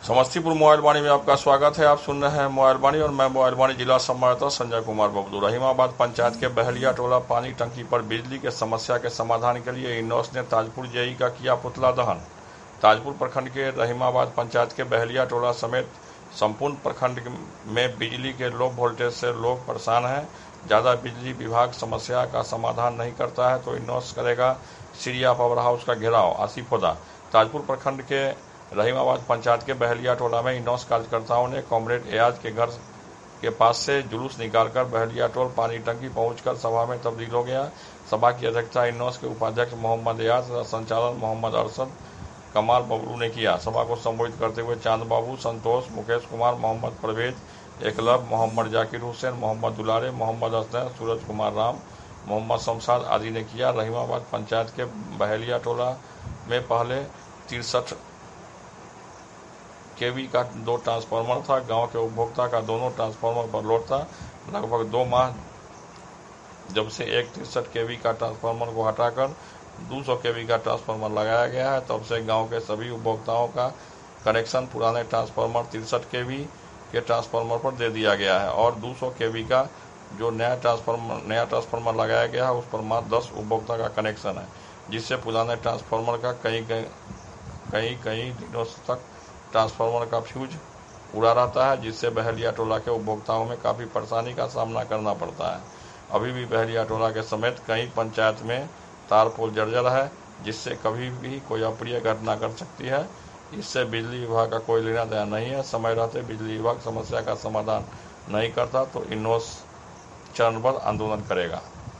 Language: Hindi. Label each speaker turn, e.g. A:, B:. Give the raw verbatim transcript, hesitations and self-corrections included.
A: समस्तीपुर मोबाइल वाणी में आपका स्वागत है। आप सुन रहे हैं मोबाइल वाणी और मैं मोबाइल वाणी जिला संवाददाता संजय कुमार बबलू। रहीमाबाद पंचायत के बहलिया टोला पानी टंकी पर बिजली के समस्या के समाधान के लिए इनोस ने ताजपुर जेई का किया पुतला दहन। ताजपुर प्रखंड के रहीमाबाद पंचायत के बहलिया टोला समेत संपूर्ण प्रखंड में बिजली के लो वोल्टेज से लोग परेशान हैं। ज़्यादा बिजली विभाग समस्या का समाधान नहीं करता है तो इनोस करेगा सीरिया पावर हाउस का घेराव। आसिफ होदा। ताजपुर प्रखंड के रहीमाबाद पंचायत के बहलिया टोला में इनोस कार्यकर्ताओं ने कॉमरेड एयाज के घर के पास से जुलूस निकालकर बहलिया टोल पानी टंकी पहुंचकर सभा में तब्दील हो गया। सभा की अध्यक्षता इनोस के उपाध्यक्ष मोहम्मद एयाज तथा संचालन मोहम्मद अरशद कमाल बबलू ने किया। सभा को संबोधित करते हुए चांद बाबू, संतोष, मुकेश कुमार, मोहम्मद परवेज, एकलव, मोहम्मद जाकिर हुसैन, मोहम्मद दुलारे, मोहम्मद हसन, सूरज कुमार राम, मोहम्मद शमशाद आदि ने किया। रहीमाबाद पंचायत के बहलिया टोला में पहले तिरसठ केवी का दो ट्रांसफार्मर था। गांव के उपभोक्ता का दोनों ट्रांसफार्मर पर लोड था। लगभग दो माह जब से एक तिरसठ केवी का ट्रांसफार्मर को हटाकर दो सौ केवी का ट्रांसफार्मर लगाया गया है, तब से गांव के सभी उपभोक्ताओं का कनेक्शन पुराने ट्रांसफार्मर तिरसठ केवी के ट्रांसफार्मर पर दे दिया गया है और दो सौ केवी का जो नया ट्रांसफार्मर नया ट्रांसफार्मर लगाया गया है उस पर मात्र दस उपभोक्ता का कनेक्शन है, जिससे पुराने ट्रांसफार्मर का कई कई कई कई दिनों तक ट्रांसफार्मर का फ्यूज उड़ा रहता है, जिससे बहलिया टोला के उपभोक्ताओं में काफ़ी परेशानी का सामना करना पड़ता है। अभी भी बहलिया टोला के समेत कई पंचायत में तार पोल जर्जर है, जिससे कभी भी कोई अप्रिय घटना कर सकती है। इससे बिजली विभाग का कोई लेना देना नहीं है। समय रहते बिजली विभाग समस्या का समाधान नहीं करता तो इनोस चरणबद्ध आंदोलन करेगा।